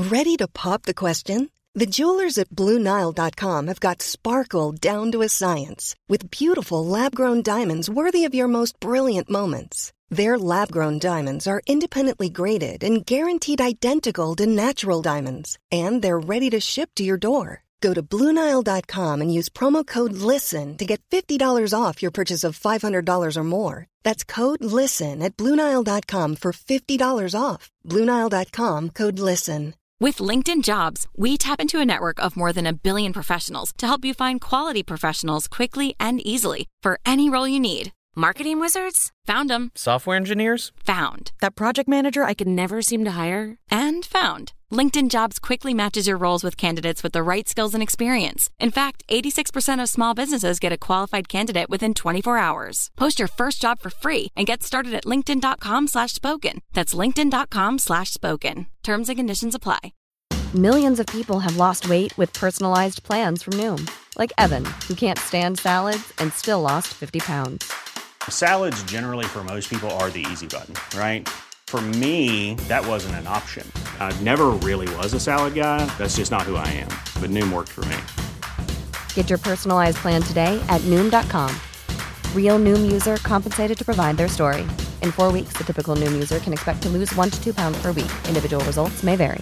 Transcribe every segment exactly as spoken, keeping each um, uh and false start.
Ready to pop the question? The jewelers at Blue Nile dot com have got sparkle down to a science with beautiful lab-grown diamonds worthy of your most brilliant moments. Their lab-grown diamonds are independently graded and guaranteed identical to natural diamonds, and they're ready to ship to your door. Go to Blue Nile dot com and use promo code LISTEN to get fifty dollars off your purchase of five hundred dollars or more. That's code LISTEN at Blue Nile dot com for fifty dollars off. Blue Nile dot com, code LISTEN. With LinkedIn Jobs, we tap into a network of more than a billion professionals to help you find quality professionals quickly and easily for any role you need. Marketing wizards? Found them. Software engineers? Found. That project manager I could never seem to hire? And found. LinkedIn Jobs quickly matches your roles with candidates with the right skills and experience. In fact, eighty-six percent of small businesses get a qualified candidate within twenty-four hours. Post your first job for free and get started at linkedin.com slash spoken. That's linkedin.com slash spoken. Terms and conditions apply. Millions of people have lost weight with personalized plans from Noom. Like Evan, who can't stand salads and still lost fifty pounds. Salads generally for most people are the easy button, right? For me, that wasn't an option. I never really was a salad guy. That's just not who I am. But Noom worked for me. Get your personalized plan today at Noom dot com. Real Noom user compensated to provide their story. In four weeks, the typical Noom user can expect to lose one to two pounds per week. Individual results may vary.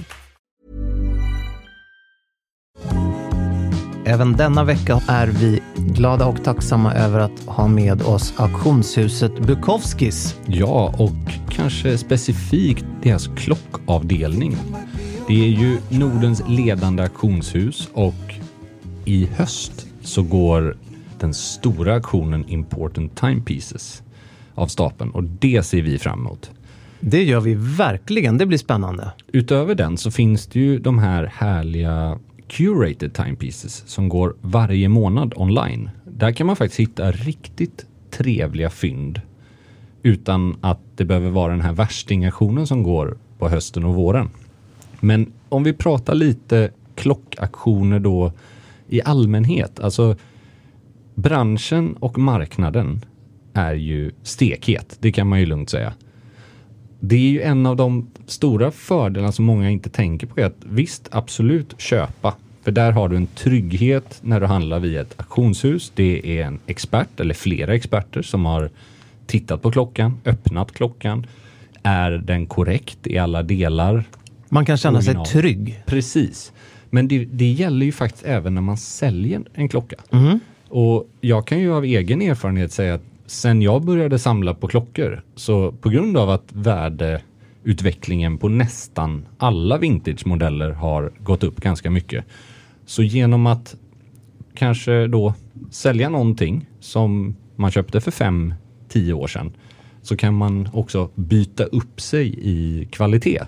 Även denna vecka är vi glada och tacksamma över att ha med oss auktionshuset Bukowskis. Ja, och kanske specifikt deras klockavdelning. Det är ju Nordens ledande auktionshus och i höst så går den stora auktionen Important Timepieces av stapeln och det ser vi fram emot. Det gör vi verkligen, det blir spännande. Utöver den så finns det ju de här härliga curated timepieces som går varje månad online. Där kan man faktiskt hitta riktigt trevliga fynd utan att det behöver vara den här värstingaktionen som går på hösten och våren. Men om vi pratar lite klockaktioner då i allmänhet, alltså branschen och marknaden är ju stekhet, det kan man ju lugnt säga. Det är ju en av de stora fördelarna som många inte tänker på är att visst, absolut köpa. För där har du en trygghet när du handlar via ett auktionshus. Det är en expert eller flera experter som har tittat på klockan, öppnat klockan. Är den korrekt i alla delar? Man kan känna original. sig trygg. Precis. Men det, det gäller ju faktiskt även när man säljer en klocka. Mm. Och jag kan ju av egen erfarenhet säga att sen jag började samla på klockor så på grund av att värdeutvecklingen på nästan alla vintage-modeller har gått upp ganska mycket. Så genom att kanske då sälja någonting som man köpte för fem, tio år sedan så kan man också byta upp sig i kvalitet.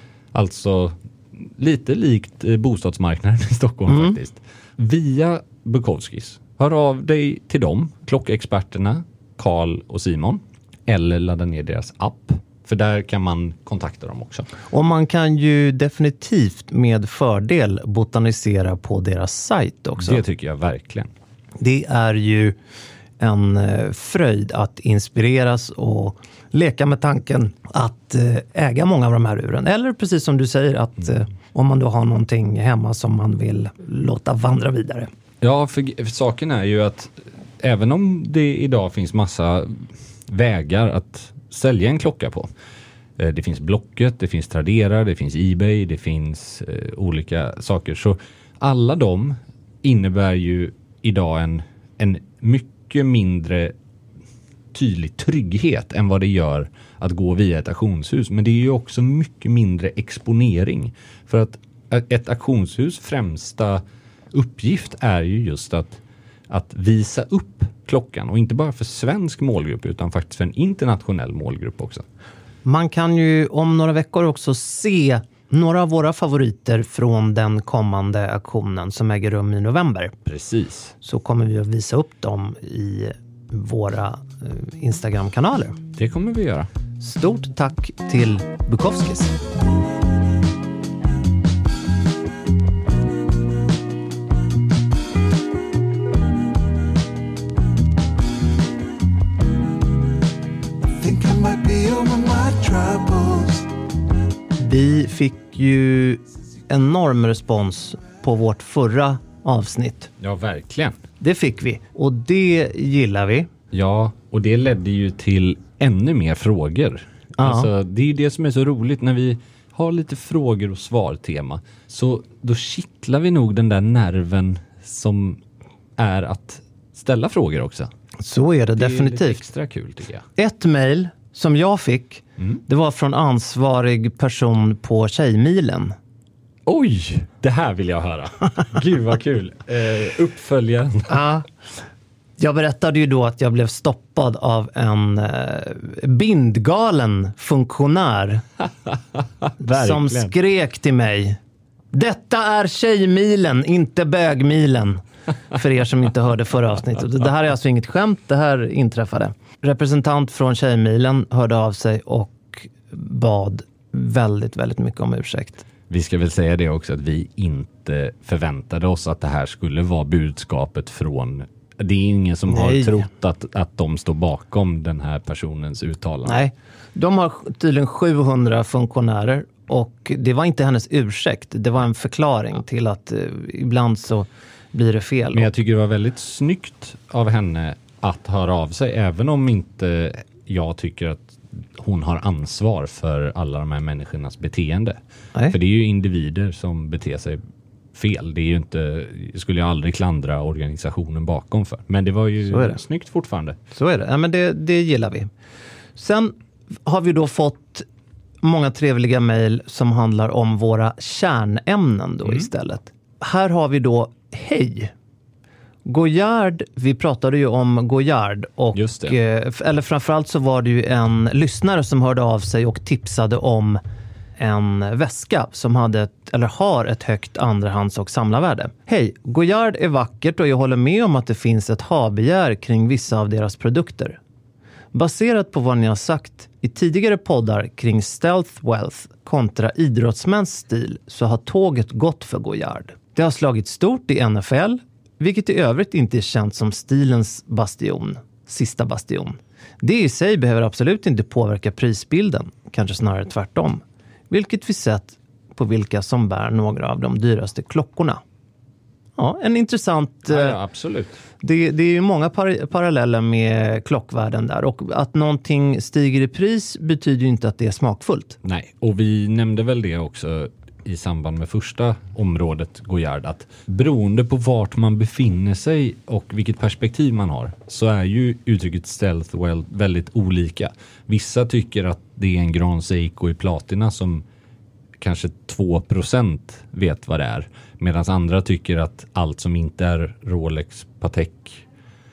Alltså lite likt bostadsmarknaden i Stockholm mm. faktiskt. Via Bukowskis. Hör av dig till dem, klockexperterna Carl och Simon, eller ladda ner deras app. För där kan man kontakta dem också. Och man kan ju definitivt med fördel botanisera på deras sajt också. Det tycker jag verkligen. Det är ju en fröjd att inspireras och leka med tanken att äga många av de här uren. Eller precis som du säger att mm. om man då har någonting hemma som man vill låta vandra vidare. Ja, för, för saken är ju att även om det idag finns massa vägar att sälja en klocka på. Det finns Blocket, det finns Tradera, det finns eBay, det finns eh, olika saker. Så alla de innebär ju idag en, en mycket mindre tydlig trygghet än vad det gör att gå via ett auktionshus. Men det är ju också mycket mindre exponering. För att ett auktionshus främsta uppgift är ju just att att visa upp klockan och inte bara för svensk målgrupp utan faktiskt för en internationell målgrupp också. Man kan ju om några veckor också se några av våra favoriter från den kommande auktionen som äger rum i november. Precis. Så kommer vi att visa upp dem i våra Instagram-kanaler. Det kommer vi göra. Stort tack till Bukowskis. Vi fick ju enorm respons på vårt förra avsnitt. Ja, verkligen. Det fick vi. Och det gillar vi. Ja, och det ledde ju till ännu mer frågor. Ja. Alltså, det är ju det som är så roligt när vi har lite frågor och svar-tema. Så då kittlar vi nog den där nerven som är att ställa frågor också. Så är det, Det är definitivt. lite extra kul tycker jag. Ett mejl som jag fick, Mm. det var från ansvarig person på Tjejmilen. Oj, det här vill jag höra. Gud vad kul. Eh, uppföljaren. Ja. Jag berättade ju då att jag blev stoppad av en eh, bindgalen funktionär som skrek till mig: detta är Tjejmilen, inte bögmilen. För er som inte hörde förra avsnittet. Det här är alltså inget skämt, det här inträffade. Representant från Tjejmilen hörde av sig och bad väldigt, väldigt mycket om ursäkt. Vi ska väl säga det också att vi inte förväntade oss att det här skulle vara budskapet från... Det är ingen som Nej. har trott att, att de står bakom den här personens uttalande. Nej, de har tydligen sjuhundra funktionärer och det var inte hennes ursäkt. Det var en förklaring till att eh, ibland så blir det fel. Men jag tycker det var väldigt snyggt av henne att höra av sig, även om inte jag tycker att hon har ansvar för alla de här människornas beteende. Nej. För det är ju individer som beter sig fel. Det är ju inte, skulle jag aldrig klandra organisationen bakom för. Men det var ju Så är det. snyggt fortfarande. Så är det. Ja, men det, det gillar vi. Sen har vi då fått många trevliga mejl som handlar om våra kärnämnen då Mm. istället. Här har vi då hej. Goyard, vi pratade ju om Goyard och Just det. eh, eller framförallt så var det ju en lyssnare som hörde av sig och tipsade om en väska som hade ett, eller har ett högt andrahands- och samlarvärde. Hej, Goyard är vackert och jag håller med om att det finns ett habegär kring vissa av deras produkter. Baserat på vad ni har sagt i tidigare poddar kring stealth wealth kontra idrottsmäns stil så har tåget gått för Goyard. Det har slagit stort i N F L, vilket i övrigt inte är känt som stilens bastion, sista bastion. Det i sig behöver absolut inte påverka prisbilden, kanske snarare tvärtom. Vilket vi sett på vilka som bär några av de dyraste klockorna. Ja, en intressant... Ja, eh, ja, absolut. Det, det är ju många par- paralleller med klockvärden där. Och att någonting stiger i pris betyder ju inte att det är smakfullt. Nej, och vi nämnde väl det också i samband med första området Goyard, att beroende på vart man befinner sig och vilket perspektiv man har så är ju uttrycket stealth well väldigt olika. Vissa tycker att det är en Grand Seiko i platina som kanske två procent vet vad det är, medan andra tycker att allt som inte är Rolex, Patek,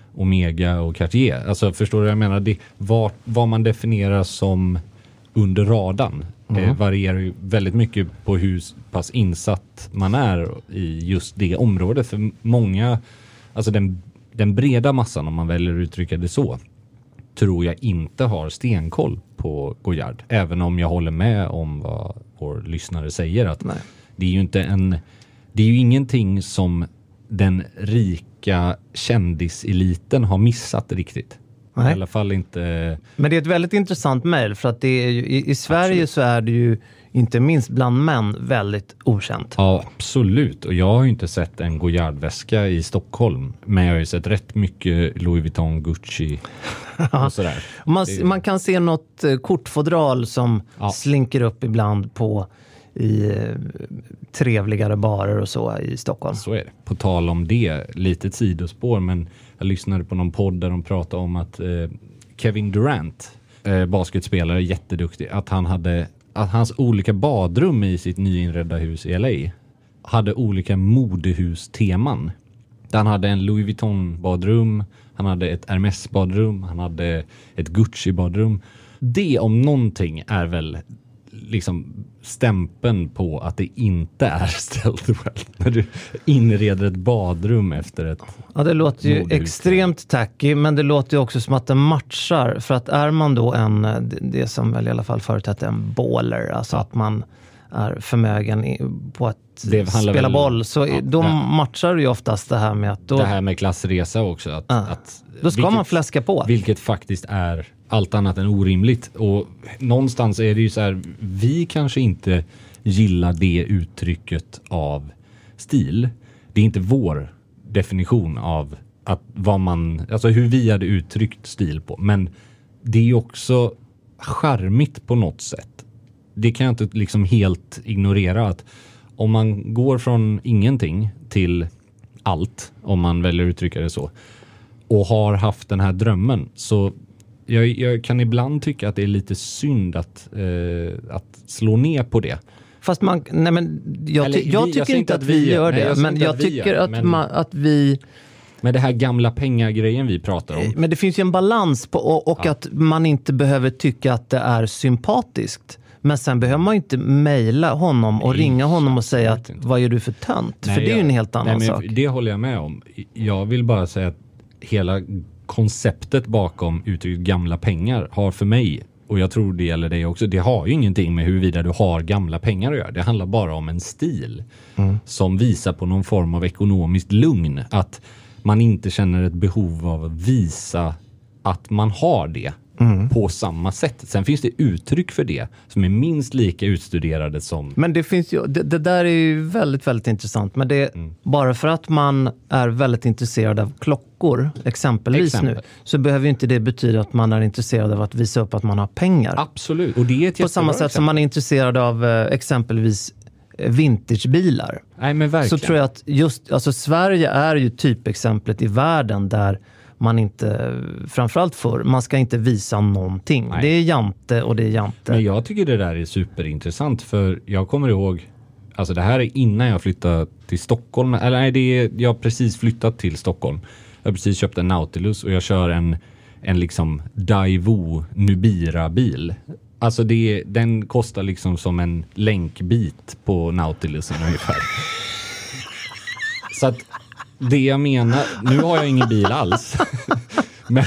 Omega och Cartier, alltså förstår du vad jag menar? Det, vad, vad man definierar som under radarn Mm. eh, varierar ju väldigt mycket på hur pass insatt man är i just det området. För många, alltså den, den breda massan, om man väljer att uttrycka det så, tror jag inte har stenkoll på Goyard. Även om jag håller med om vad vår lyssnare säger, att Nej. det är ju inte en, det är ju ingenting som den rika kändiseliten har missat riktigt. Nej. I alla fall inte... Men det är ett väldigt intressant mejl för att det är ju, i, i Sverige absolut. Så är det ju inte minst bland män väldigt okänt. Ja, absolut. Och jag har ju inte sett en Goyard-väska i Stockholm, men jag har ju sett rätt mycket Louis Vuitton, Gucci och sådär. Man, det... man kan se något eh, kortfodral som ja. slinker upp ibland på i eh, trevligare barer och så i Stockholm. Så är det. På tal om det, lite sidospår, men jag lyssnade på någon podd där de pratade om att eh, Kevin Durant, eh, basketspelare, jätteduktig, att han hade att hans olika badrum i sitt nyinredda hus i L A hade olika modehusteman. Han hade en Louis Vuitton-badrum, han hade ett Hermes-badrum, han hade ett Gucci-badrum. Det om någonting är väl liksom stämpeln på att det inte är stealth wealth. När du inreder ett badrum efter ett... Ja, det låter ju extremt tacky, men det låter ju också som att det matchar. För att är man då en, det som väl i alla fall förut hette en baller, alltså ja. Att man är förmögen på att spela väl, boll, så ja, då ja. matchar ju oftast det här med att... Då, det här med klassresa också. Att, ja. att, då ska vilket, man fläska på. Vilket faktiskt är allt annat än orimligt. Och någonstans är det ju så här, vi kanske inte gillar det uttrycket av stil. Det är inte vår definition av att vad man, alltså hur vi hade uttryckt stil på. Men det är ju också charmigt på något sätt. Det kan jag inte liksom helt ignorera, att om man går från ingenting till allt, om man väljer att uttrycka det så, och har haft den här drömmen, så jag, jag kan ibland tycka att det är lite synd att, eh, att slå ner på det. Fast man, nej men jag, Eller, ty, jag vi, tycker jag inte att vi vi gör nej, det, jag men jag att vi tycker gör, att, men, man, att vi... med det här gamla pengagrejen vi pratar om. Men det finns ju en balans på, och, och ja. att man inte behöver tycka att det är sympatiskt. Men sen behöver man ju inte mejla honom och nej, ringa honom och säga att inte. Vad är du för tönt? Nej, för det är ju en helt annan nej, sak. Det håller jag med om. Jag vill bara säga att hela konceptet bakom uttrycket gamla pengar har för mig, och jag tror det gäller dig också, det har ju ingenting med huruvida du har gamla pengar att göra. Det handlar bara om en stil mm. som visar på någon form av ekonomiskt lugn. Att man inte känner ett behov av att visa att man har det mm. på samma sätt. Sen finns det uttryck för det som är minst lika utstuderade som... Men det finns ju, det, det där är ju väldigt, väldigt intressant. Men det mm. bara för att man är väldigt intresserad av klockor, exempelvis Exempel. nu, så behöver ju inte det betyda att man är intresserad av att visa upp att man har pengar. Absolut. Och det är ett på samma sätt exempel. som man är intresserad av eh, exempelvis vintagebilar. Nej, men verkligen. Så tror jag att just, alltså Sverige är ju typexemplet i världen där man inte, framförallt för, man ska inte visa någonting. Nej. Det är jante och det är jante. Men jag tycker det där är superintressant, för jag kommer ihåg, alltså det här är innan jag flyttade till Stockholm, eller nej, det är, jag har precis flyttat till Stockholm. Jag har precis köpt en Nautilus och jag kör en, en liksom Daewoo Nubira-bil. Alltså det, den kostar liksom som en länkbit på Nautilusen ungefär. Så att det jag menar, nu har jag ingen bil alls. Men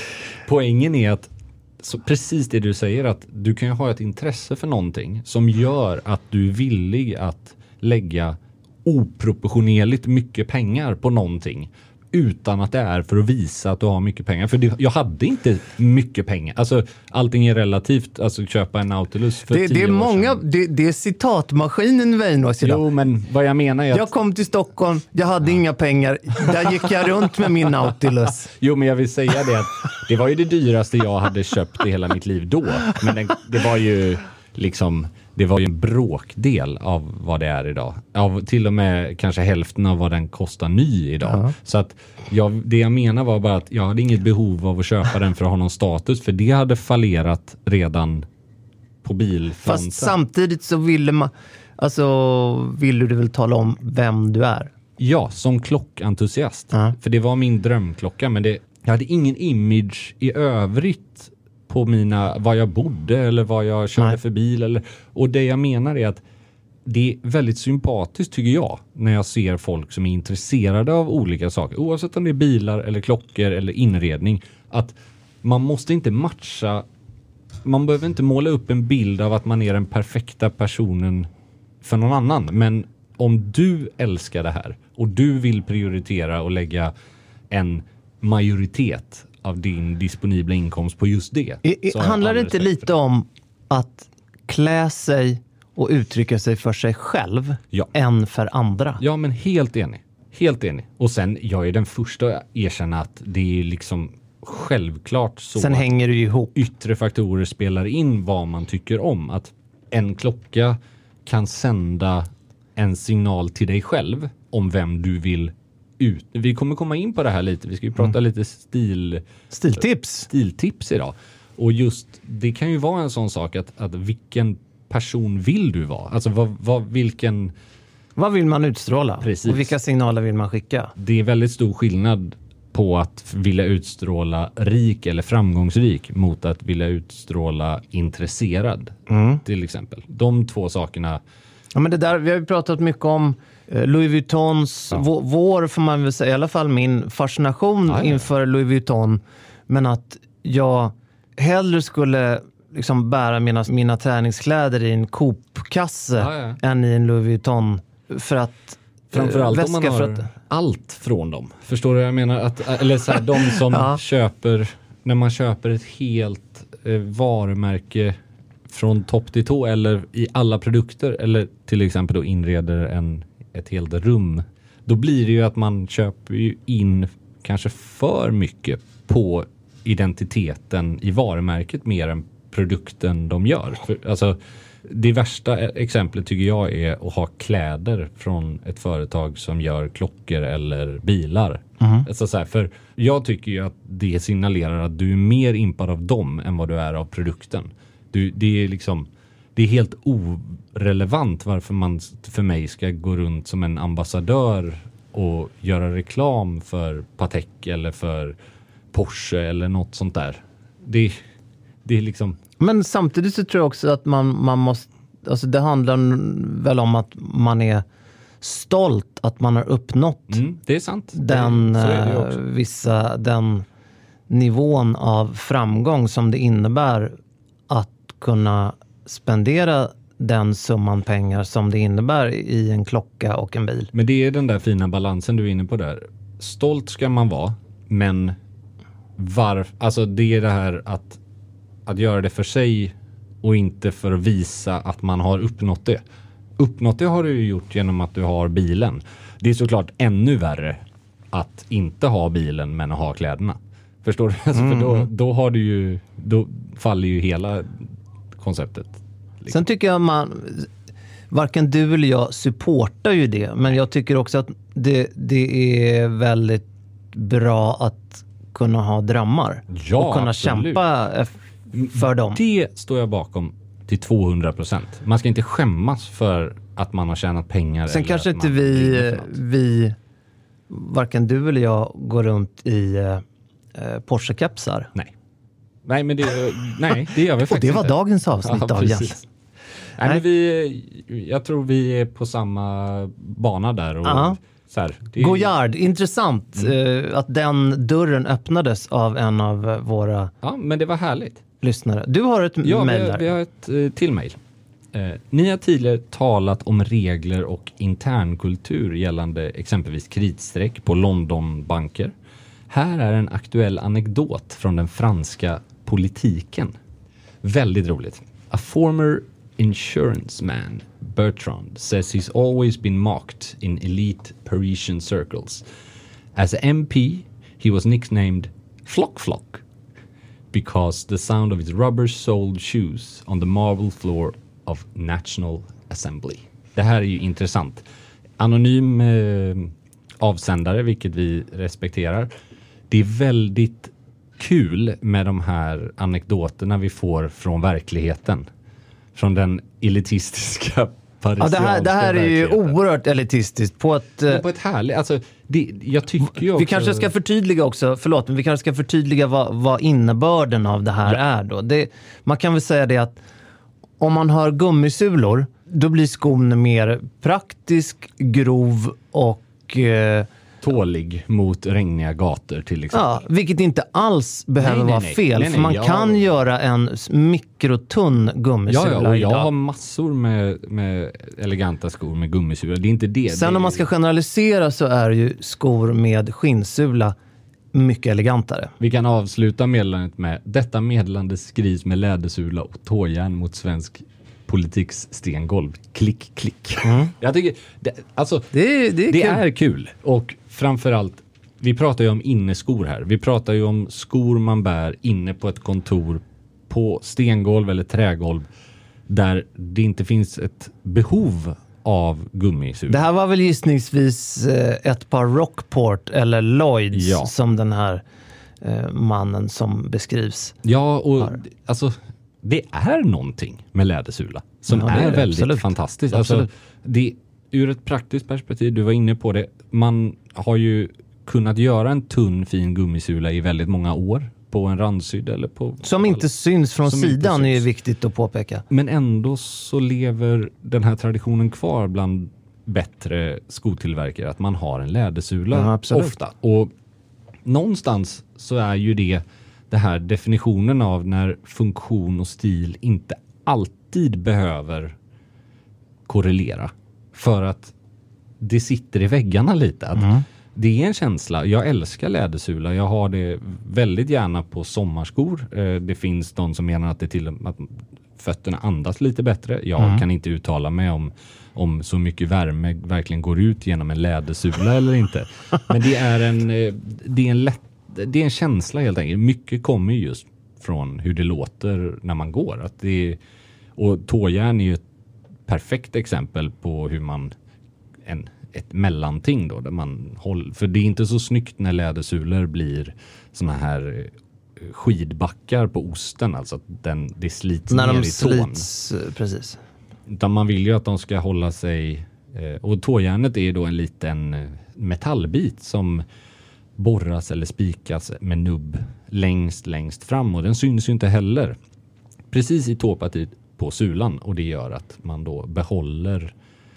poängen är att så precis det du säger, att du kan ju ha ett intresse för någonting som gör att du är villig att lägga oproportionerligt mycket pengar på någonting utan att det är för att visa att du har mycket pengar. För det, jag hade inte mycket pengar. Alltså allting är relativt. Alltså köpa en Nautilus för det, tio det är år många, sedan. det, det är citatmaskinen Väinås idag. Jo, men vad jag menar är att... Jag kom till Stockholm, jag hade ja. inga pengar. Där gick jag runt med min Nautilus. Jo, men jag vill säga det att det var ju det dyraste jag hade köpt i hela mitt liv då. Men det, det var ju liksom... Det var ju en bråkdel av vad det är idag. Av till och med kanske hälften av vad den kostar ny idag. Ja. Så att jag, det jag menar var bara att jag hade inget behov av att köpa den för att ha någon status. För det hade fallerat redan på bilfronten. Fast samtidigt så ville man, alltså ville du väl tala om vem du är? Ja, som klockentusiast. Ja. För det var min drömklocka. Men det, jag hade ingen image i övrigt på mina, var jag bodde eller vad jag körde Nej. för bil. Eller, och det jag menar är att det är väldigt sympatiskt tycker jag när jag ser folk som är intresserade av olika saker. Oavsett om det är bilar eller klockor eller inredning. Att man måste inte matcha, man behöver inte måla upp en bild av att man är den perfekta personen för någon annan. Men om du älskar det här och du vill prioritera och lägga en majoritet av din disponibla inkomst på just det. I, handlar det inte lite det. om att klä sig och uttrycka sig för sig själv ja. än för andra? Ja, men helt enig. Helt enig. Och sen, jag är den första att erkänna att det är liksom självklart så sen hänger det ju ihop. Yttre faktorer spelar in vad man tycker om. Att en klocka kan sända en signal till dig själv om vem du vill ut. Vi kommer komma in på det här lite. Vi ska ju prata mm. lite stil... Stiltips. Stiltips idag. Och just, det kan ju vara en sån sak att, att vilken person vill du vara? Alltså vad, vad, vilken... Vad vill man utstråla? Precis. Och vilka signaler vill man skicka? Det är väldigt stor skillnad på att vilja utstråla rik eller framgångsrik mot att vilja utstråla intresserad. Mm. Till exempel. De två sakerna... Ja, men det där, vi har ju pratat mycket om Louis Vuittons, ja. vår, vår får man väl säga, i alla fall min fascination ja, ja. inför Louis Vuitton, men att jag hellre skulle liksom bära mina, mina träningskläder i en Coop-kasse ja, ja. än i en Louis Vuitton för att framförallt om man har att, allt från dem. Förstår du vad jag menar? Att, eller så här, de som ja. köper, när man köper ett helt eh, varumärke från topp till tå eller i alla produkter eller till exempel då inreder en, ett helt rum, då blir det ju att man köper ju in kanske för mycket på identiteten i varumärket mer än produkten de gör. För, alltså, det värsta exemplet tycker jag är att ha kläder från ett företag som gör klockor eller bilar. Mm. Alltså så här, för jag tycker ju att det signalerar att du är mer impad av dem än vad du är av produkten. Du, det är liksom, det är helt orelevant varför man för mig ska gå runt som en ambassadör och göra reklam för Patek eller för Porsche eller något sånt där. Det, det är liksom... Men samtidigt så tror jag också att man, man måste, alltså det handlar väl om att man är stolt att man har uppnått mm, det är sant. Den, det, så är det också. Vissa, den nivån av framgång som det innebär att kunna spendera den summan pengar som det innebär i en klocka och en bil. Men det är den där fina balansen du är inne på där. Stolt ska man vara, men varför, alltså det är det här att att göra det för sig och inte för att visa att man har uppnått det. Uppnått det har du ju gjort genom att du har bilen. Det är såklart ännu värre att inte ha bilen men att ha kläderna. Förstår du? Alltså mm. För då, då har du ju, då faller ju hela konceptet. Liksom. Sen tycker jag man, varken du eller jag supportar ju det, men jag tycker också att det, det är väldigt bra att kunna ha drömmar. Ja, och kunna absolut. kämpa för dem. Det står jag bakom till tvåhundra procent. Man ska inte skämmas för att man har tjänat pengar. Sen eller kanske inte vi, vi, varken du eller jag går runt i eh, Porsche-kepsar. Nej. Nej, men det, nej, det gör vi faktiskt Och det var inte. dagens avsnitt ja, av Jens. Nej, men vi, jag tror vi är på samma bana där. Och uh-huh. så här, det är... Goyard, intressant mm. eh, att den dörren öppnades av en av våra... Ja, men det var härligt. Lyssnare. Du har ett ja, mejl där. Ja, vi har ett eh, till mejl. Eh, ni har tidigare talat om regler och internkultur gällande exempelvis kritstreck på Londonbanker. Här är en aktuell anekdot från den franska politiken. Väldigt roligt. A former insurance man, Bertrand, says he's always been mocked in elite Parisian circles. As a M P, he was nicknamed Flock Flock because the sound of his rubber-soled shoes on the marble floor of National Assembly. Det här är ju intressant. Anonym eh, avsändare, vilket vi respekterar. Det är väldigt kul med de här anekdoterna vi får från verkligheten. Från den elitistiska parisianska ja, det här, det här är ju oerhört elitistiskt på ett... Men på ett härligt... Alltså, det, jag tycker ju också... Vi kanske ska förtydliga också, förlåt, men vi kanske ska förtydliga vad, vad innebörden av det här ja. är då. Det, man kan väl säga det att om man har gummisulor, då blir skon mer praktisk, grov och... Eh, tålig mot regniga gator till exempel. Ja, vilket inte alls behöver nej, nej, vara fel. Nej, nej, för man jag... kan göra en mikrotunn gummisula ja, ja, och jag idag. har massor med, med eleganta skor med gummisula. Det är inte det. Sen det om man ska generalisera så är ju skor med skinnsula mycket elegantare. Vi kan avsluta meddelandet med detta meddelande skrivs med lädersula och tåjärn mot svensk politiks stengolv. Klick, klick. Mm. Jag tycker, det, alltså, det, är, det, är, det kul. är kul. Och framförallt, vi pratar ju om inneskor här. Vi pratar ju om skor man bär inne på ett kontor på stengolv eller trägolv där det inte finns ett behov av gummisula. Det här var väl gissningsvis ett par Rockport eller Lloyds ja. som den här eh, mannen som beskrivs. Ja, och har. alltså det är någonting med lädersula som ja, är, är väldigt absolut. fantastiskt. Alltså, det, ur ett praktiskt perspektiv, du var inne på det, man har ju kunnat göra en tunn fin gummisula i väldigt många år på en randsydd eller på... Som inte syns från sidan syns. Är ju viktigt att påpeka. Men ändå så lever den här traditionen kvar bland bättre skotillverkare att man har en lädersula ja, ofta. Och någonstans så är ju det det här definitionen av när funktion och stil inte alltid behöver korrelera. För att det sitter i väggarna lite. Att mm. det är en känsla. Jag älskar lädersula. Jag har det väldigt gärna på sommarskor. Det finns de som menar att det till att fötterna andas lite bättre. Jag mm. kan inte uttala mig om, om så mycket värme verkligen går ut genom en lädersula eller inte. Men det är en, det är en, lätt, det är en känsla helt enkelt. Mycket kommer just från hur det låter när man går. Att det är, och tåjärn är ju ett perfekt exempel på hur man en, ett mellanting då, där man håller, för det är inte så snyggt när lädersulor blir såna här skidbackar på osten, alltså att den, det slits när ner de i tån. Slits, precis. Utan man vill ju att de ska hålla sig, och tåjärnet är då en liten metallbit som borras eller spikas med nubb längst, längst fram, och den syns ju inte heller precis i tåpartiet på sulan, och det gör att man då behåller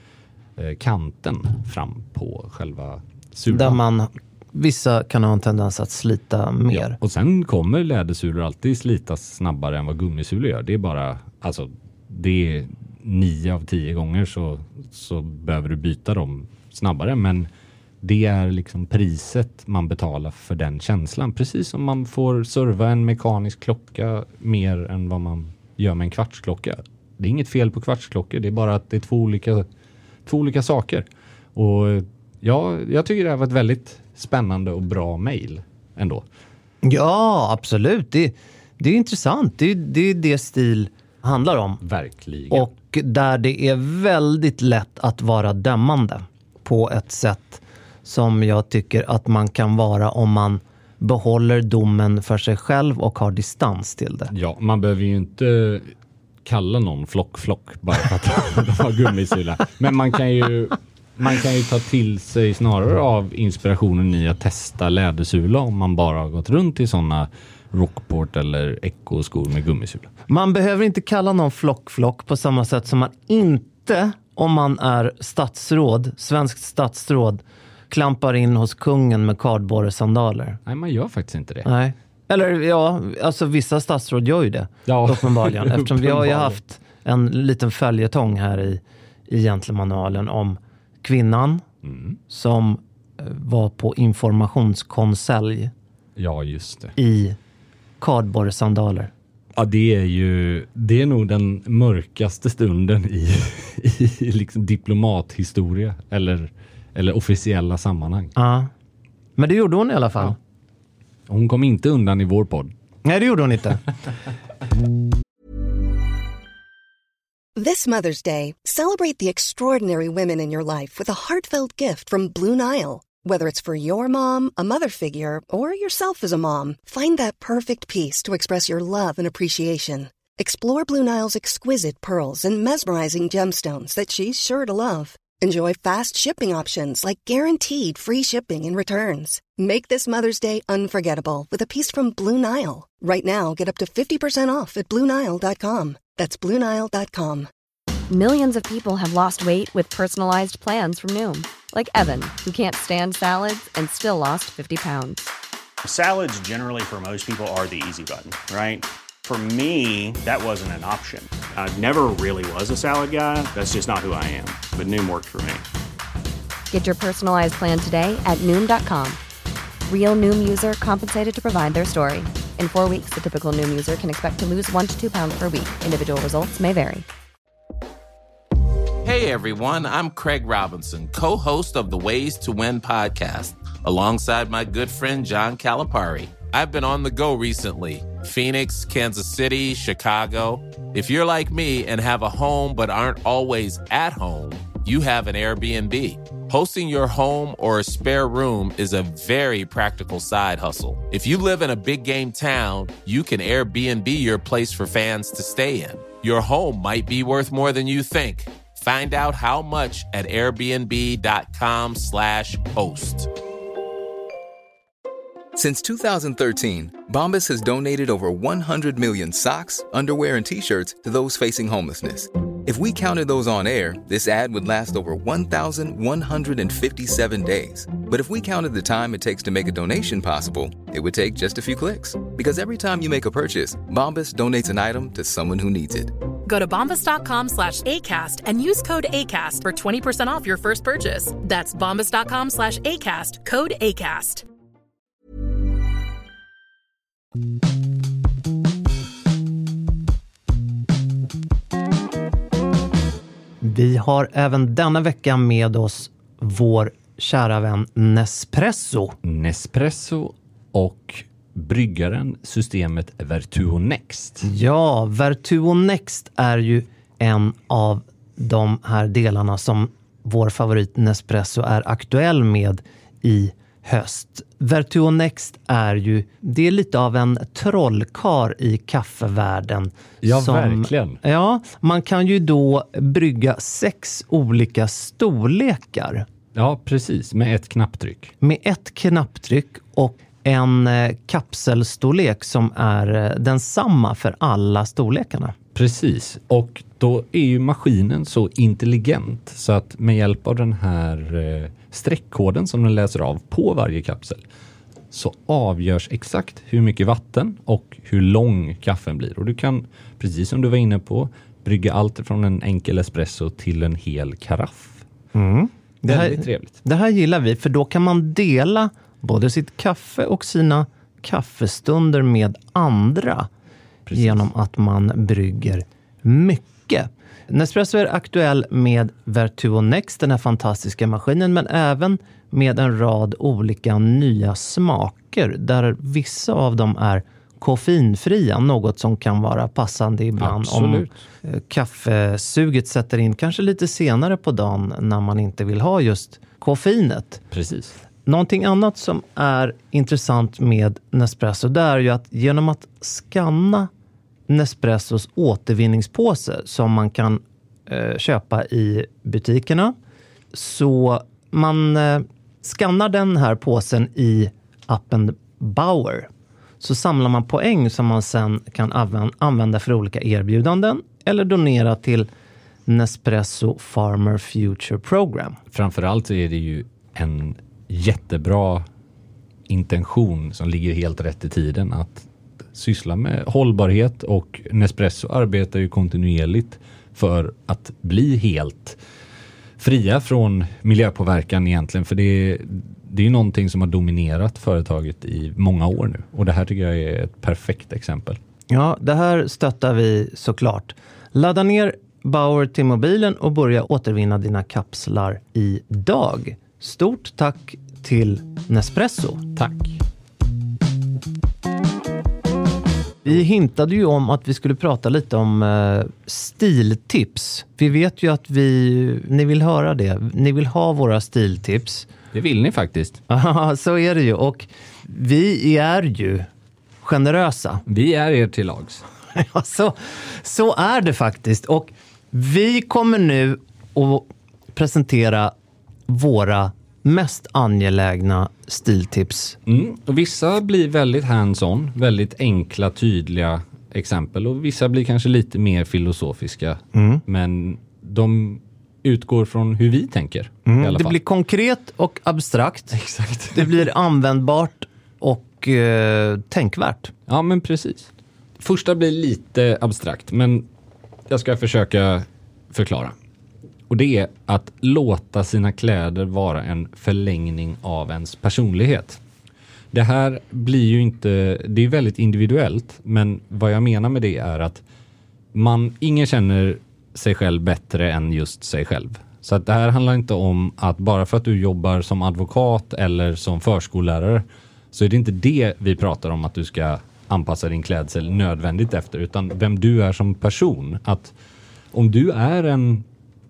eh, kanten fram på själva sulan. Där man, vissa kan ha en tendens att slita mer. Ja, och sen kommer lädersulor alltid slitas snabbare än vad gummisulor gör. Det är bara, alltså det är nio av tio gånger så, så behöver du byta dem snabbare, men det är liksom priset man betalar för den känslan. Precis som man får serva en mekanisk klocka mer än vad man gör med en kvartsklocka. Det är inget fel på kvartsklockor. Det är bara att det är två olika, två olika saker. Och ja, jag tycker det här var ett väldigt spännande och bra mejl ändå. Ja, absolut. Det, det är intressant. Det, det är det stil handlar om. Verkligen. Och där det är väldigt lätt att vara dömande på ett sätt som jag tycker att man kan vara om man behåller domen för sig själv och har distans till det. Ja, man behöver ju inte kalla någon flock-flock bara för att de har gummisula. Men man kan ju man kan ju ta till sig snarare av inspirationen i att testa lädersula om man bara har gått runt i sådana Rockport eller Echo-skor med gummisula. Man behöver inte kalla någon flock-flock på samma sätt som man inte, om man är statsråd, svenskt statsråd, klampar in hos kungen med kardborresandaler. Nej, man gör faktiskt inte det. Nej. Eller ja, alltså vissa statsråd gör ju det. Ja. Uppenbarligen. Eftersom vi har ju haft en liten följetong här i, i Gentlemanualen om kvinnan mm. som var på informationskonselj. Ja, just det. I kardborresandaler. Ja, det är ju det är nog den mörkaste stunden i, i liksom diplomathistoria eller Eller officiella sammanhang. Ja. Men det gjorde hon i alla fall. Ja. Hon kom inte undan i vår podd. Nej, det gjorde hon inte. This Mother's Day, celebrate the extraordinary women in your life with a heartfelt gift from Blue Nile. Whether it's for your mom, a mother figure, or yourself as a mom, find that perfect piece to express your love and appreciation. Explore Blue Nile's exquisite pearls and mesmerizing gemstones that she's sure to love. Enjoy fast shipping options like guaranteed free shipping and returns. Make this Mother's Day unforgettable with a piece from Blue Nile. Right now, get up to fifty percent off at blue nile dot com. That's blue nile dot com. Millions of people have lost weight with personalized plans from Noom. Like Evan, who can't stand salads and still lost fifty pounds. Salads generally for most people are the easy button, right? For me, that wasn't an option. I never really was a salad guy. That's just not who I am. But Noom worked for me. Get your personalized plan today at Noom dot com. Real Noom user compensated to provide their story. In four weeks, the typical Noom user can expect to lose one to two pounds per week. Individual results may vary. Hey everyone, I'm Craig Robinson, co-host of the Ways to Win podcast, alongside my good friend John Calipari. I've been on the go recently. Phoenix, Kansas City, Chicago. If you're like me and have a home but aren't always at home, you have an Airbnb. Hosting your home or a spare room is a very practical side hustle. If you live in a big game town, you can Airbnb your place for fans to stay in. Your home might be worth more than you think. Find out how much at airbnb.com slash host. Since two thousand thirteen, Bombas has donated over one hundred million socks, underwear, and T-shirts to those facing homelessness. If we counted those on air, this ad would last over one thousand one hundred fifty-seven days. But if we counted the time it takes to make a donation possible, it would take just a few clicks. Because every time you make a purchase, Bombas donates an item to someone who needs it. Go to bombas.com slash ACAST and use code ACAST for twenty percent off your first purchase. That's bombas.com slash ACAST, code ACAST. Vi har även denna vecka med oss vår kära vän Nespresso. Nespresso och bryggaren systemet Vertuo Next. Ja, Vertuo Next är ju en av de här delarna som vår favorit Nespresso är aktuell med i höst. Vertuo Next är ju, det är lite av en trollkar i kaffevärlden. Ja, som, verkligen. Ja, man kan ju då brygga sex olika storlekar. Ja, precis. Med ett knapptryck. Med ett knapptryck och en eh, kapselstorlek som är eh, densamma för alla storlekarna. Precis. Och då är ju maskinen så intelligent så att med hjälp av den här eh, streckkoden som den läser av på varje kapsel så avgörs exakt hur mycket vatten och hur lång kaffen blir. Och du kan, precis som du var inne på, brygga allt från en enkel espresso till en hel karaff. Mm. Det här, Väldigt trevligt. Det här gillar vi, för då kan man dela både sitt kaffe och sina kaffestunder med andra. Precis. Genom att man brygger mycket. Nespresso är aktuell med Vertuo Next, den här fantastiska maskinen, men även med en rad olika nya smaker där vissa av dem är koffeinfria, något som kan vara passande ibland. Absolut. Om kaffesuget sätter in kanske lite senare på dagen när man inte vill ha just koffeinet. Precis. Någonting annat som är intressant med Nespresso, det är ju att genom att skanna Nespressos återvinningspåse som man kan eh, köpa i butikerna, så man eh, skannar den här påsen i appen Bauer, så samlar man poäng som man sen kan använda, använda för olika erbjudanden eller donera till Nespresso Farmer Future Program. Framförallt så är det ju en jättebra intention som ligger helt rätt i tiden att syssla med hållbarhet, och Nespresso arbetar ju kontinuerligt för att bli helt fria från miljöpåverkan egentligen, för det är, det är ju någonting som har dominerat företaget i många år nu, och det här tycker jag är ett perfekt exempel. Ja, det här stöttar vi såklart. Ladda ner Bauer till mobilen och börja återvinna dina kapslar idag. Stort tack till Nespresso. Tack. Vi hintade ju om att vi skulle prata lite om eh, stiltips. Vi vet ju att vi, ni vill höra det. Ni vill ha våra stiltips. Det vill ni faktiskt. Ja, så är det ju. Och vi är ju generösa. Vi är er till lags. Ja, så, så är det faktiskt. Och vi kommer nu att presentera våra mest angelägna stiltips. Mm. Och vissa blir väldigt hands-on, väldigt enkla, tydliga exempel, och vissa blir kanske lite mer filosofiska. Mm. Men de utgår från hur vi tänker. Mm. I alla det fall. blir konkret och abstrakt. Exakt. Det blir användbart och eh, tänkvärt. Ja, men precis. Första blir lite abstrakt, men jag ska försöka förklara. Och det är att låta sina kläder vara en förlängning av ens personlighet. Det här blir ju inte, det är väldigt individuellt, men vad jag menar med det är att man, ingen känner sig själv bättre än just sig själv. Så att det här handlar inte om att bara för att du jobbar som advokat eller som förskollärare, så är det inte det vi pratar om, att du ska anpassa din klädsel nödvändigt efter, utan vem du är som person. Att om du är en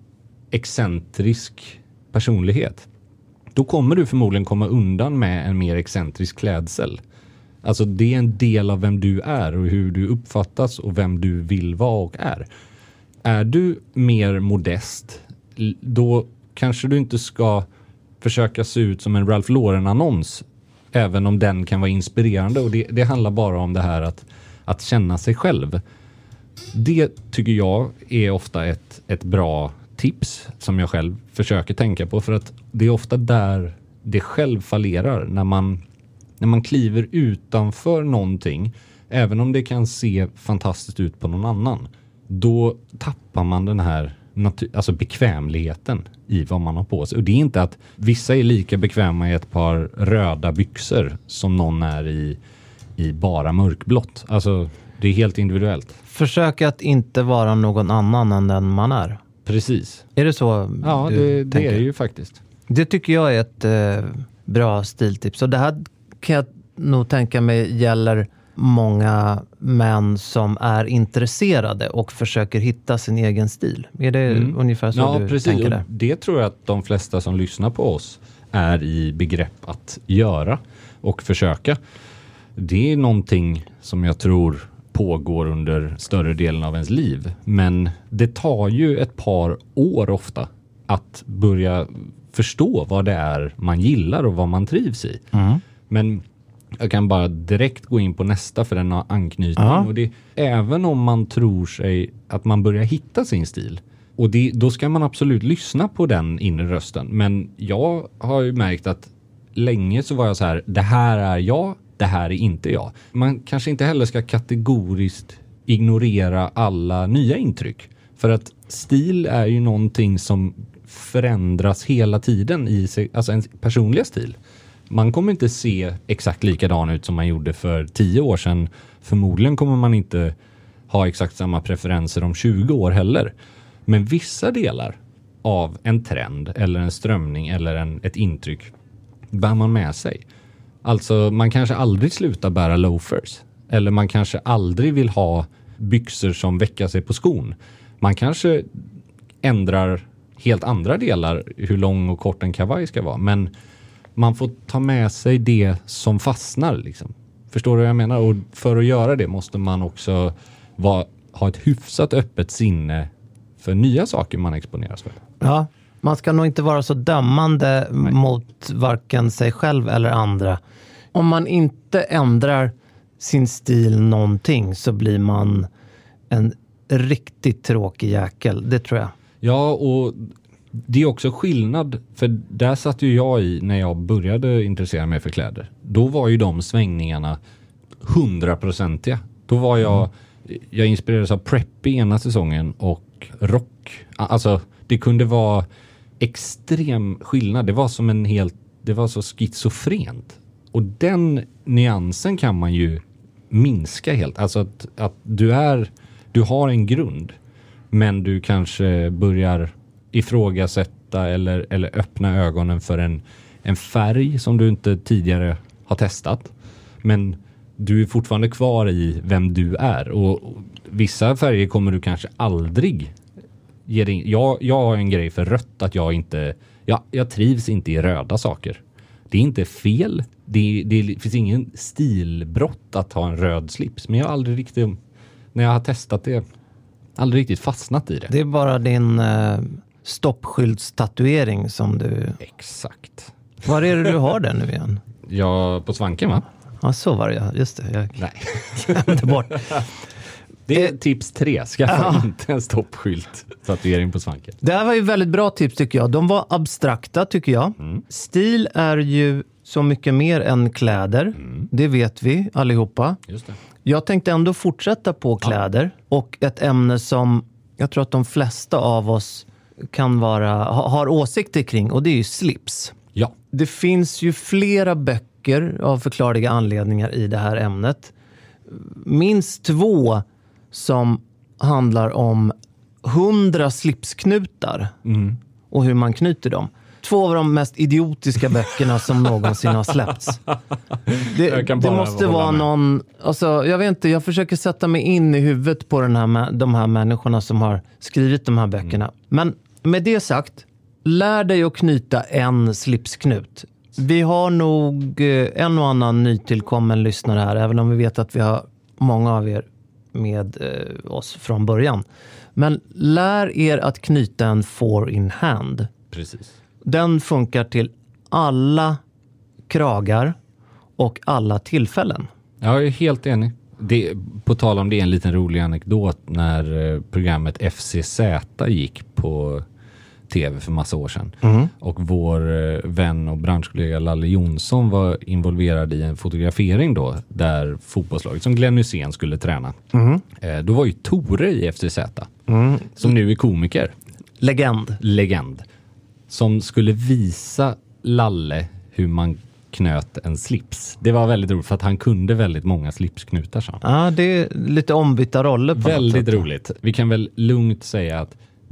excentrisk personlighet, då kommer du förmodligen komma undan med en mer excentrisk klädsel. Alltså det är en del av vem du är och hur du uppfattas och vem du vill vara och är. Är du mer modest, då kanske du inte ska försöka se ut som en Ralph Lauren-annons, även om den kan vara inspirerande. Och det, det handlar bara om det här att, att känna sig själv. Det tycker jag är ofta ett, ett bra tips som jag själv försöker tänka på, för att det är ofta där det själv fallerar, när man, när man kliver utanför någonting, även om det kan se fantastiskt ut på någon annan, då tappar man den här natur- alltså bekvämligheten i vad man har på sig. Och det är inte att vissa är lika bekväma i ett par röda byxor som någon är i, i bara mörkblått. Alltså det är helt individuellt. Försök att inte vara någon annan än den man är. Precis. Är det så? Ja, det, det är det ju faktiskt. Det tycker jag är ett eh, bra stiltips. Och det här kan jag nog tänka mig gäller många män som är intresserade och försöker hitta sin egen stil. Är det mm. ungefär så ja, du precis. tänker det? Det tror jag att de flesta som lyssnar på oss är i begrepp att göra och försöka. Det är någonting som jag tror pågår under större delen av ens liv. Men det tar ju ett par år ofta att börja förstå vad det är man gillar och vad man trivs i. Mm. Men jag kan bara direkt gå in på nästa för den har anknytning. Ja. Och det, även om man tror sig att man börjar hitta sin stil. Och det, då ska man absolut lyssna på den inre rösten. Men jag har ju märkt att länge så var jag så här, det här är jag, det här är inte jag. Man kanske inte heller ska kategoriskt ignorera alla nya intryck. För att stil är ju någonting som förändras hela tiden i sig, alltså en personliga stil. Man kommer inte se exakt likadan ut som man gjorde för tio år sedan. Förmodligen kommer man inte ha exakt samma preferenser om tjugo år heller. Men vissa delar av en trend eller en strömning eller en, ett intryck bär man med sig. Alltså man kanske aldrig slutar bära loafers. Eller man kanske aldrig vill ha byxor som väcker sig på skon. Man kanske ändrar helt andra delar hur lång och kort en kavaj ska vara. Men man får ta med sig det som fastnar. Liksom. Förstår du vad jag menar? Och för att göra det måste man också vara, ha ett hyfsat öppet sinne för nya saker man exponeras för. Ja, man ska nog inte vara så dömande Nej. mot varken sig själv eller andra. Om man inte ändrar sin stil någonting så blir man en riktigt tråkig jäkel. Det tror jag. Ja, och det är också skillnad, för där satt ju jag i när jag började intressera mig för kläder. Då var ju de svängningarna hundraprocentiga. Då var jag, mm. jag inspirerades av preppy ena säsongen och rock. Alltså det kunde vara extrem skillnad. Det var som en helt, det var så schizofrent. Och den nyansen kan man ju minska helt. Alltså att, att du är, du har en grund, men du kanske börjar ifrågasätta eller, eller öppna ögonen för en, en färg som du inte tidigare har testat. Men du är fortfarande kvar i vem du är. Och, och vissa färger kommer du kanske aldrig ge dig in. Jag, jag har en grej för rött att jag inte, jag, jag trivs inte i röda saker. Det är inte fel. Det, det finns ingen stilbrott att ha en röd slips. Men jag har aldrig riktigt, när jag har testat det, aldrig riktigt fastnat i det. Det är bara din eh, stoppskyltstatuering som du... Exakt. Var är det du har den nu igen? Ja, på svanken va? Ja, så var det ja. Just det. Jag Nej. glömde bort. Det är tips tre. Skaffa ja. inte en stoppskylt tatuering på svanken. Det här var ju väldigt bra tips tycker jag. De var abstrakta tycker jag. Mm. Stil är ju så mycket mer än kläder. Mm. Det vet vi allihopa. Just det. Jag tänkte ändå fortsätta på kläder. Ja. Och ett ämne som jag tror att de flesta av oss kan vara, ha, har åsikter kring. Och det är ju slips. Ja. Det finns ju flera böcker av förklarliga anledningar i det här ämnet. Minst två som handlar om hundra slipsknutar mm. och hur man knyter dem. Två av de mest idiotiska böckerna som någonsin har släppts. Det, det måste vara med. någon... Alltså, jag vet inte, jag försöker sätta mig in i huvudet på den här, de här människorna som har skrivit de här böckerna. Mm. Men med det sagt, lär dig att knyta en slipsknut. Vi har nog en och annan nytillkommen lyssnare här, även om vi vet att vi har många av er med eh, oss från början. Men lär er att knyta en four in hand. Precis. Den funkar till alla kragar och alla tillfällen. Jag är helt enig. Det, på tal om det är en liten rolig anekdot när programmet F C Z gick på tv för massa år sedan. Mm. Och vår vän och branschkollega Lalle Jonsson var involverad i en fotografering då, där fotbollslaget som Glenn Hysén skulle träna. Mm. Eh, då var ju Tore i F C Z, mm. som nu är komiker. Legend. Legend. Som skulle visa Lalle hur man knöt en slips. Det var väldigt roligt för att han kunde väldigt många slipsknutar. Så. Ja, det är lite ombytta roller på väldigt roligt. Vi kan väl lugnt säga att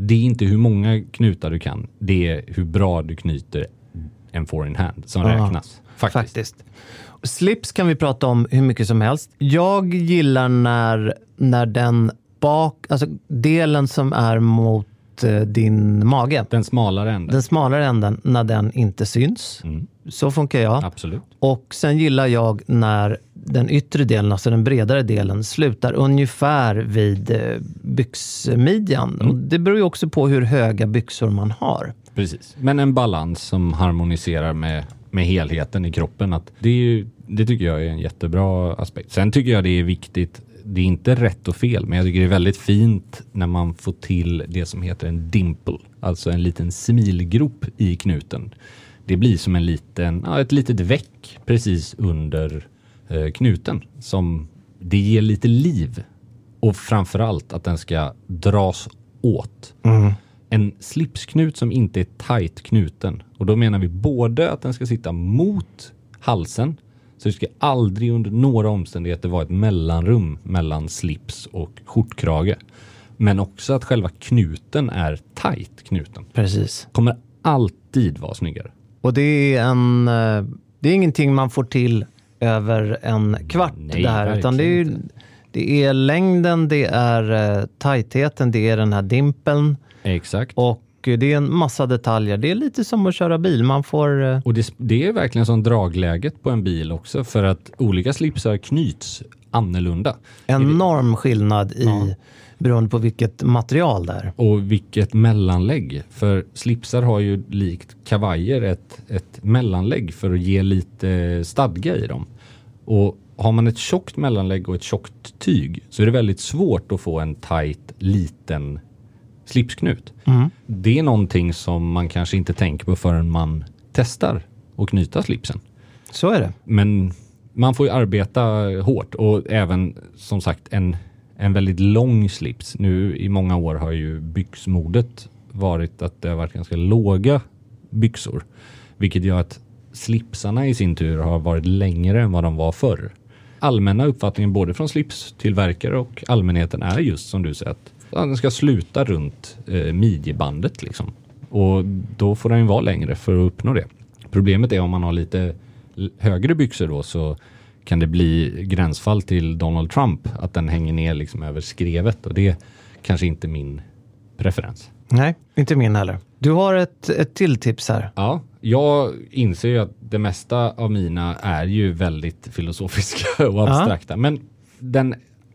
Det är inte hur många knutar du kan. Det är hur bra du knyter en four in hand som Aha, räknas. Faktiskt. faktiskt. Slips kan vi prata om hur mycket som helst. Jag gillar när, när den bak, alltså delen som är mot eh, din mage. Den smalare änden. Den smalare änden, när den inte syns. Mm. Så funkar jag. Absolut. Och sen gillar jag när den yttre delen, alltså den bredare delen, slutar ungefär vid eh, byxmidjan. Mm. Och det beror ju också på hur höga byxor man har. Precis. Men en balans som harmoniserar med, med helheten i kroppen. Att det, är ju, det tycker jag är en jättebra aspekt. Sen tycker jag det är viktigt. Det är inte rätt och fel, men jag tycker det är väldigt fint när man får till det som heter en dimple. Alltså en liten smilgrop i knuten. Det blir som en liten, ja, ett litet väck precis under eh, knuten. Som det ger lite liv. Och framförallt att den ska dras åt. Mm. En slipsknut som inte är tight knuten. Och då menar vi både att den ska sitta mot halsen. Så det ska aldrig under några omständigheter vara ett mellanrum mellan slips och skjortkrage. Men också att själva knuten är tight knuten. Precis. Kommer alltid vara snyggare. Och det är en det är ingenting man får till över en kvart. Nej, det här, utan det är, ju, det är längden, det är uh, tajtheten, det är den här dimpeln. Exakt. Och det är en massa detaljer. Det är lite som att köra bil. Man får... Uh... Och det, det är verkligen som dragläget på en bil också. För att olika slipsar knyts annorlunda. Enorm skillnad i... Ja. Beroende på vilket material det är. Och vilket mellanlägg. För slipsar har ju likt kavajer ett, ett mellanlägg för att ge lite stadga i dem. Och har man ett tjockt mellanlägg och ett tjockt tyg så är det väldigt svårt att få en tight liten slipsknut. Mm. Det är någonting som man kanske inte tänker på förrän man testar att knyta slipsen. Så är det. Men man får ju arbeta hårt och även som sagt en En väldigt lång slips. Nu i många år har ju byxmodet varit att det har varit ganska låga byxor. Vilket gör att slipsarna i sin tur har varit längre än vad de var förr. Allmänna uppfattningen både från slipstillverkare och allmänheten är just som du säger att ja, den ska sluta runt eh, midjebandet liksom. Och då får den ju vara längre för att uppnå det. Problemet är om man har lite högre byxor då så kan det bli gränsfall till Donald Trump att den hänger ner liksom över skrevet och det är kanske inte min preferens. Nej, inte min heller. Du har ett, ett till tips här. Ja, jag inser ju att det mesta av mina är ju väldigt filosofiska och abstrakta. Ja. Men den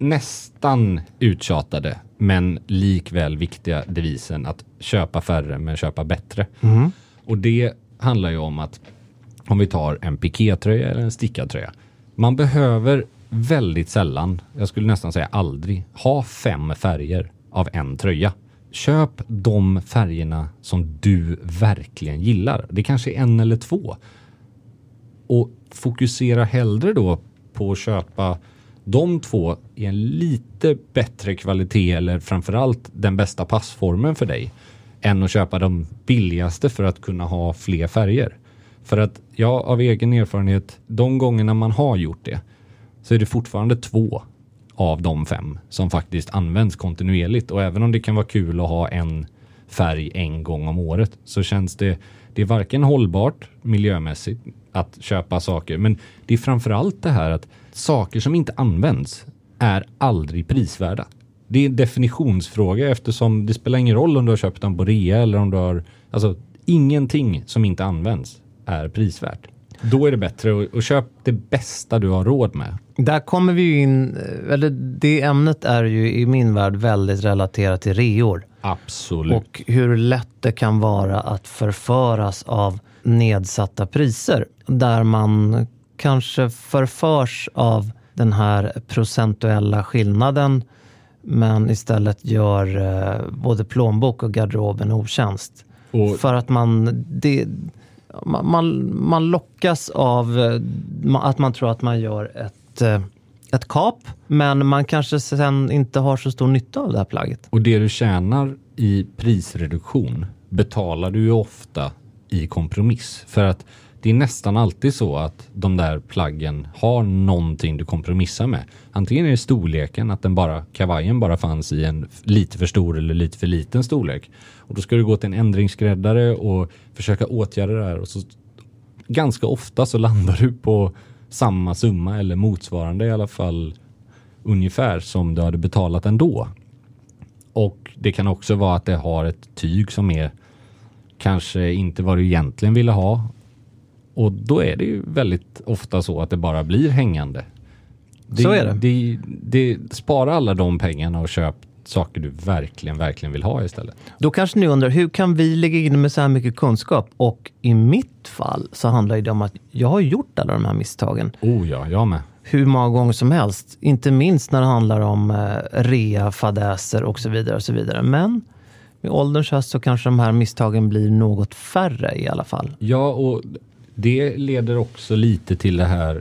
nästan uttjatade men likväl viktiga devisen att köpa färre men köpa bättre. Mm. Och det handlar ju om att om vi tar en pikétröja eller en stickartröja. Man behöver väldigt sällan, jag skulle nästan säga aldrig, ha fem färger av en tröja. Köp de färgerna som du verkligen gillar. Det kanske är en eller två. Och fokusera hellre då på att köpa de två i en lite bättre kvalitet eller framförallt den bästa passformen för dig än att köpa de billigaste för att kunna ha fler färger. För att jag av egen erfarenhet, de gångerna man har gjort det så är det fortfarande två av de fem som faktiskt används kontinuerligt. Och även om det kan vara kul att ha en färg en gång om året så känns det, det är varken hållbart miljömässigt att köpa saker. Men det är framförallt det här att saker som inte används är aldrig prisvärda. Det är en definitionsfråga eftersom det spelar ingen roll om du har köpt en på rea eller om du har, alltså ingenting som inte används är prisvärt. Då är det bättre att, att köpa det bästa du har råd med. Där kommer vi ju in, eller det ämnet är ju i min värld väldigt relaterat till reor. Absolut. Och hur lätt det kan vara att förföras av nedsatta priser. Där man kanske förförs av den här procentuella skillnaden men istället gör eh, både plånbok och garderoben otjänst. Och för att man... Det, Man, man lockas av att man tror att man gör ett, ett kap, men man kanske sen inte har så stor nytta av det här plagget. Och det du tjänar i prisreduktion betalar du ju ofta i kompromiss. För att det är nästan alltid så att de där plaggen har någonting du kompromissar med. Antingen är det storleken, att den bara, kavajen bara fanns i en lite för stor eller lite för liten storlek. Och då ska du gå till en ändringsskräddare och försöka åtgärda det här. Och så, ganska ofta så landar du på samma summa eller motsvarande i alla fall ungefär som du hade betalat ändå. Och det kan också vara att det har ett tyg som är kanske inte vad du egentligen ville ha. Och då är det ju väldigt ofta så att det bara blir hängande. Det, så är det. det. Det sparar alla de pengarna och köp saker du verkligen, verkligen vill ha istället. Då kanske ni undrar, hur kan vi lägga in med så här mycket kunskap? Och i mitt fall så handlar det om att jag har gjort alla de här misstagen. Oh ja, jag med. Hur många gånger som helst. Inte minst när det handlar om eh, rea, fadäser och så vidare och så vidare. Men med ålderns höst så kanske de här misstagen blir något färre i alla fall. Ja, och det leder också lite till det här.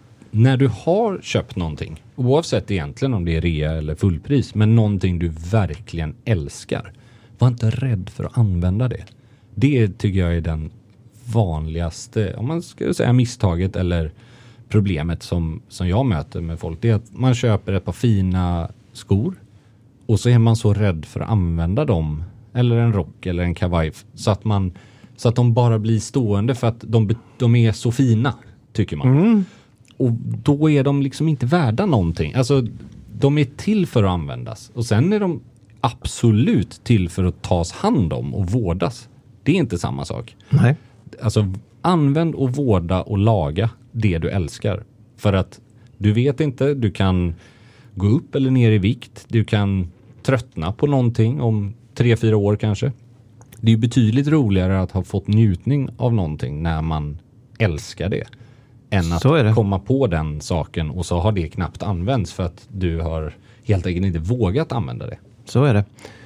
När du har köpt någonting, oavsett egentligen om det är rea eller fullpris, men någonting du verkligen älskar, var inte rädd för att använda det. Det tycker jag är den vanligaste, om man ska säga misstaget eller problemet som, som jag möter med folk. Det är att man köper ett par fina skor och så är man så rädd för att använda dem, eller en rock eller en kavaj, så att, man, så att de bara blir stående för att de, de är så fina, tycker man. Mm. Och då är de liksom inte värda någonting. Alltså, de är till för att användas. Och sen är de absolut till för att tas hand om och vårdas. Det är inte samma sak. Nej. Alltså, använd och vårda och laga det du älskar. För att du vet inte, du kan gå upp eller ner i vikt. Du kan tröttna på någonting om tre, fyra år kanske. Det är betydligt roligare att ha fått njutning av någonting när man älskar det. Än att komma på den saken och så har det knappt använts för att du har helt enkelt inte vågat använda det. Så är det.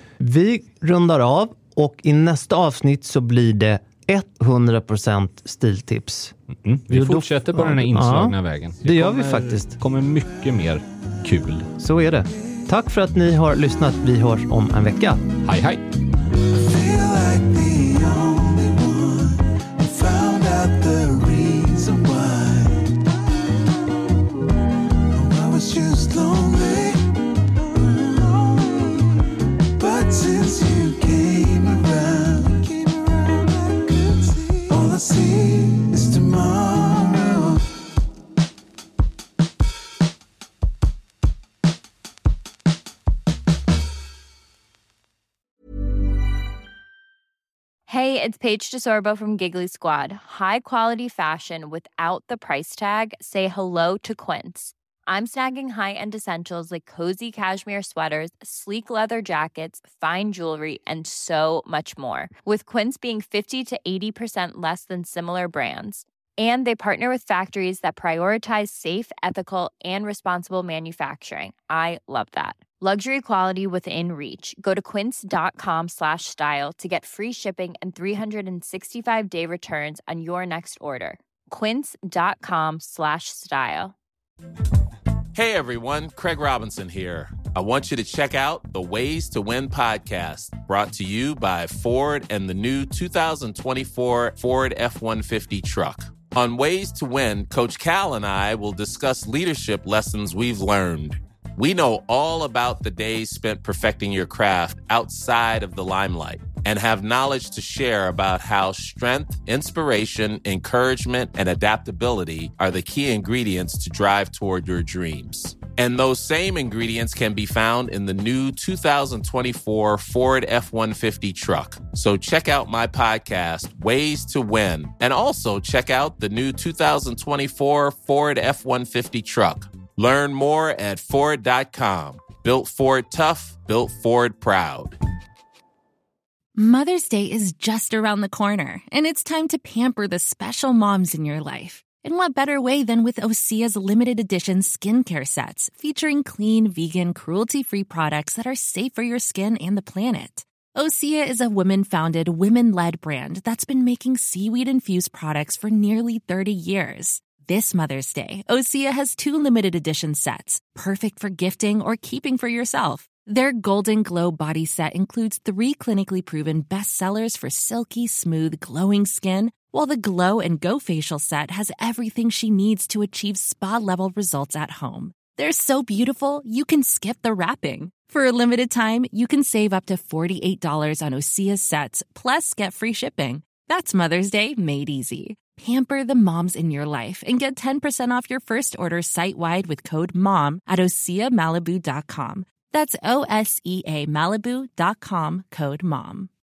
Vi rundar av och i nästa avsnitt så blir det hundra procent stiltips. Mm. Vi jo, fortsätter då, på den här inslagna ja, vägen. Det, det gör vi faktiskt. Det kommer mycket mer kul. Så är det. Tack för att ni har lyssnat. Vi hörs om en vecka. Hej hej! Just lonely, but since you came around, all I see is tomorrow. Hey, it's Paige DeSorbo from Giggly Squad. High quality fashion without the price tag. Say hello to Quince. I'm snagging high-end essentials like cozy cashmere sweaters, sleek leather jackets, fine jewelry, and so much more. With Quince being fifty to eighty percent less than similar brands. And they partner with factories that prioritize safe, ethical, and responsible manufacturing. I love that. Luxury quality within reach. Go to quince.com slash style to get free shipping and three sixty-five day returns on your next order. Quince.com slash style. Hey everyone, Craig Robinson here. I want you to check out the Ways to Win podcast, brought to you by Ford and the new two thousand twenty-four Ford F one fifty truck. On Ways to Win, Coach Cal and I will discuss leadership lessons we've learned. We know all about the days spent perfecting your craft outside of the limelight and have knowledge to share about how strength, inspiration, encouragement, and adaptability are the key ingredients to drive toward your dreams. And those same ingredients can be found in the new two thousand twenty-four Ford F one fifty truck. So check out my podcast, Ways to Win, and also check out the new two thousand twenty-four Ford F one fifty truck. Learn more at Ford dot com. Built Ford tough, built Ford proud. Mother's Day is just around the corner, and it's time to pamper the special moms in your life. And what better way than with Osea's limited edition skincare sets, featuring clean, vegan, cruelty-free products that are safe for your skin and the planet. Osea is a women-founded, women-led brand that's been making seaweed-infused products for nearly thirty years. This Mother's Day, Osea has two limited edition sets, perfect for gifting or keeping for yourself. Their Golden Glow body set includes three clinically proven bestsellers for silky, smooth, glowing skin, while the Glow and Go facial set has everything she needs to achieve spa-level results at home. They're so beautiful, you can skip the wrapping. For a limited time, you can save up to forty-eight dollars on Osea sets, plus get free shipping. That's Mother's Day made easy. Pamper the moms in your life and get ten percent off your first order site-wide with code MOM at osea malibu dot com. That's O S E A Malibu dot com, code MOM.